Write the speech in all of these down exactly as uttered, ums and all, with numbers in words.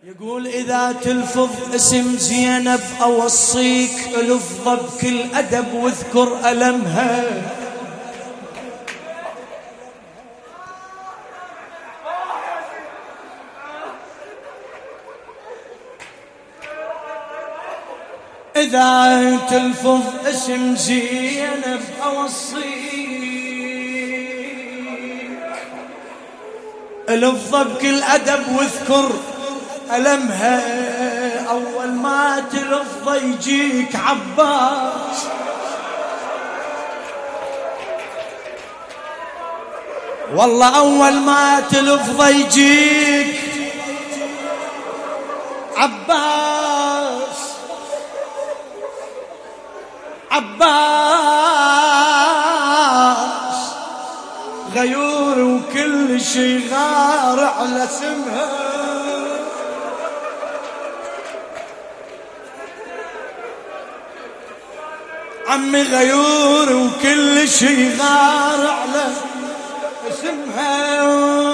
يقول إذا تلفظ اسم زينب أوصيك الفظه بكل أدب واذكر ألمها. إذا تلفظ اسم زينب أوصيك الفظه بكل أدب واذكر ألمها. أول ما تلفظ يجيك عباس، والله أول ما تلفظ يجيك عباس. عباس غيور وكل شي غار على اسمها. عمي غيور وكل شي غار على اسمها.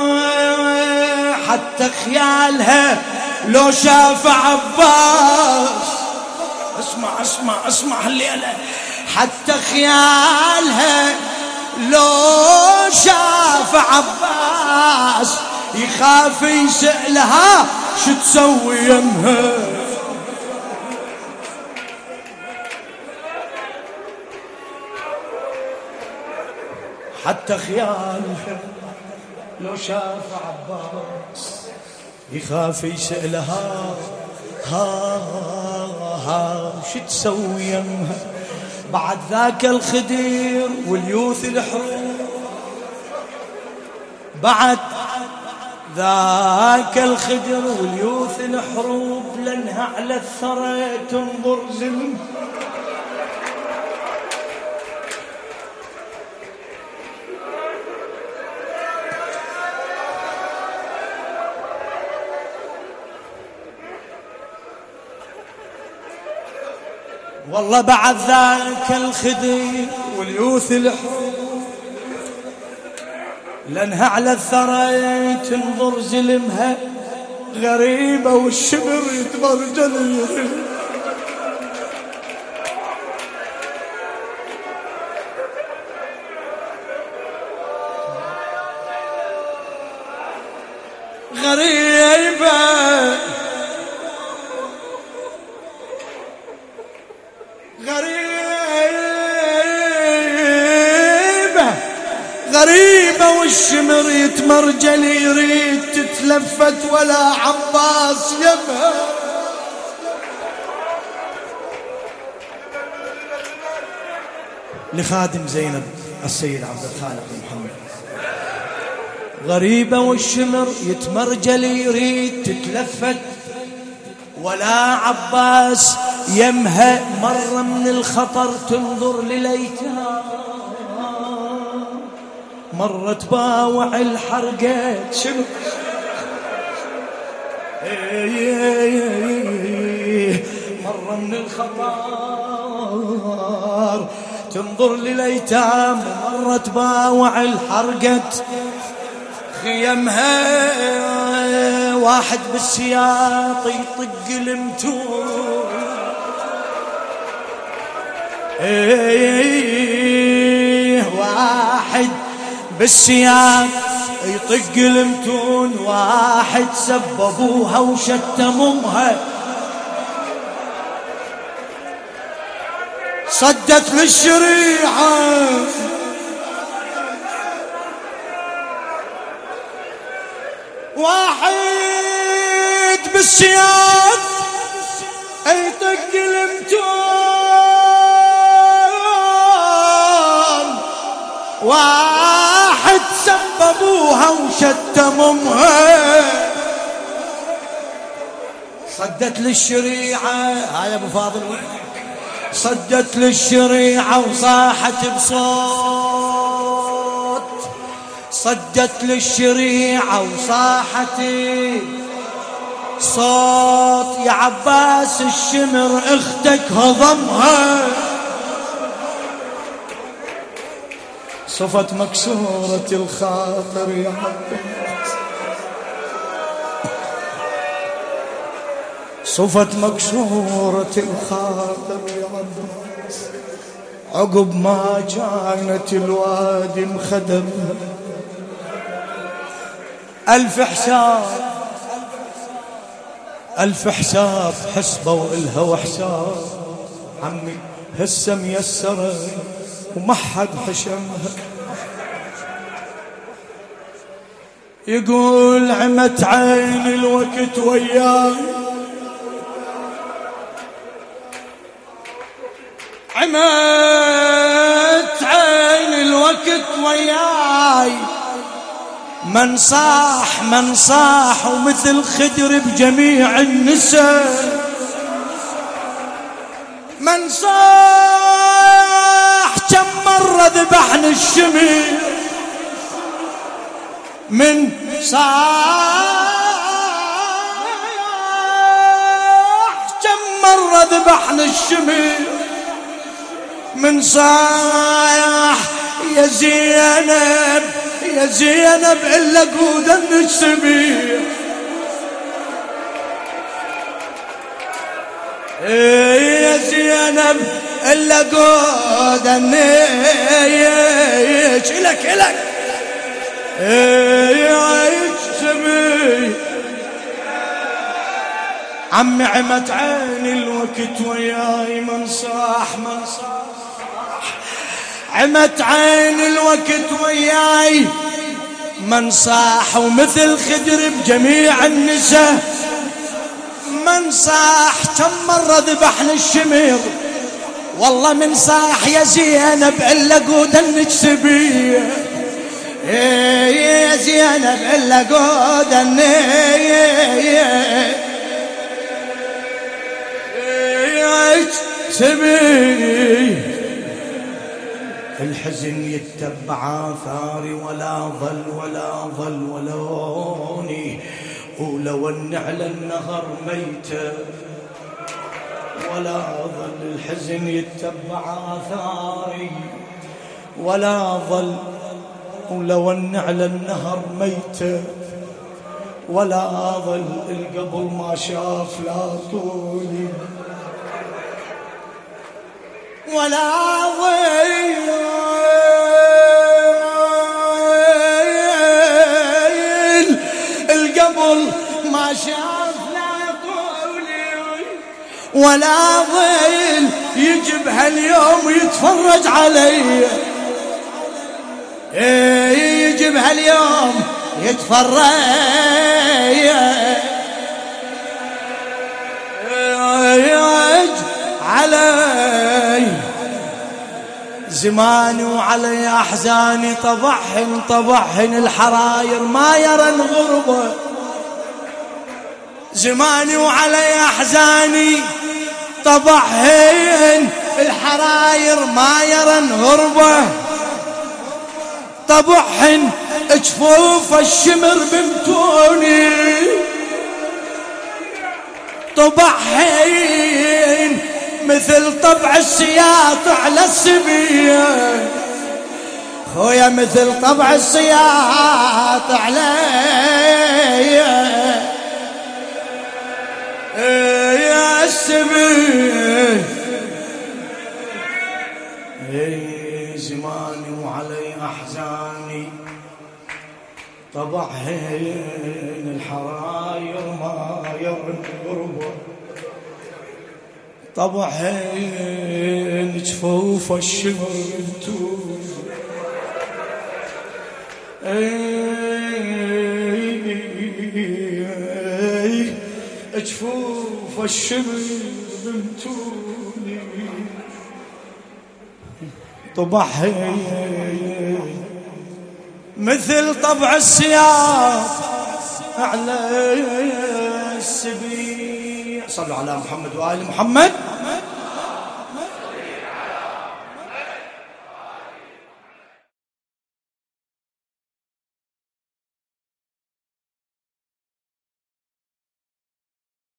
حتى خيالها لو شاف عباس، اسمع اسمع اسمع الليلة، حتى خيالها لو شاف عباس يخاف يسألها شو تسوي يمها. حتى خيالها لو شاف عباس يخاف يسألها ها ها شو تسوي يمها. بعد ذاك الخدير واليوث الحروب، بعد ذاك الخدر واليوث الحروب، لانها على الثرى تنظر زلم. والله بعد ذاك الخدر واليوث الحروب، لانها على الثرى تنظر زلمها. غريبة والشبر يتبرجل. غريبة غريبة غريبة والشمر يتمرجل يريد تتلفت ولا عباس يبها. لخادم زينب السيد عبد الخالق محمد. غريبة والشمر يتمرجل يريد تتلفت ولا عباس يمها. مرة من الخطر تنظر لليتام، مرة تباوع الحرقات شنو مرة من الخطر تنظر لليتام، مرة تباوع الحرقات خيمها. واحد بالسياط يطق المتون، ايه واحد بالسياط يطق المتون. واحد سببوها وشتم امها، صدت للشريعة. واحد بالسياط يطق المتون، واحد سببوها وشتم امها، صدت للشريعة. هاي ابو فاضل صدت للشريعة وصاحت بصوت، صدت للشريعة وصاحت صوت. يا عباس الشمر اختك هضمها، صفت مكسورة الخاطر يا عباس. صفت مكسورة الخاطر يا عباس عقب ما كانت الوادي مخدم. ألف حساب ألف حساب حسبوا إلها وحساب عمي هسه ميسرة وما حد حشمها. يقول عمت عين الوقت وياي عمت عين الوقت وياي من صاح من صاح ومثل خدر بجميع النساء من صاح كم مرة ذبحني الشمير من صاح كم مرة ذبحني الشمير من صاح يا زينب يا زينب إلا قود النسبير يا زينب إلا قود النيش إلك إلك عمي عمت عين الوقت وياي من صاح من صاح عمت عين الوقت وياي من صاح ومثل خدر بجميع النساء من صاح كم مرة ذبحني الشمير والله من صاح يا زينب إلا قود النجسبية يا زينب إلا قود النجسبية. الحزن يتبع آثاري ولا ظل ولا ظل ولوني ولو أن على النهر ميتة ولا ظل. الحزن يتبع آثاري ولا ظل ولو أن على النهر ميتة ولا ظل. القبل ما شاف لا طولي ولا ظل القبل ما شاف لا طولي ولا ظل يجي بهاليوم يتفرج علي يجي بهاليوم يتفرج علي. زماني وعلي أحزاني طبعهن طبعهن الحراير ما يرن غربة. زماني وعلي أحزاني طبعهن الحراير ما يرن غربة. طبعهن جفوف الشمر بمتوني طبعهن مثل طبع السياط على السبية خويا مثل طبع السياط علي يا السبية. زماني وعلي أحزاني طبعهن الحراير ما يرن غربة. طبعهن جفوف الشمر بنتون جفوف الشمر بنتوني طبعهن مثل طبع السياط على السبيع. صلوا على محمد وآل محمد.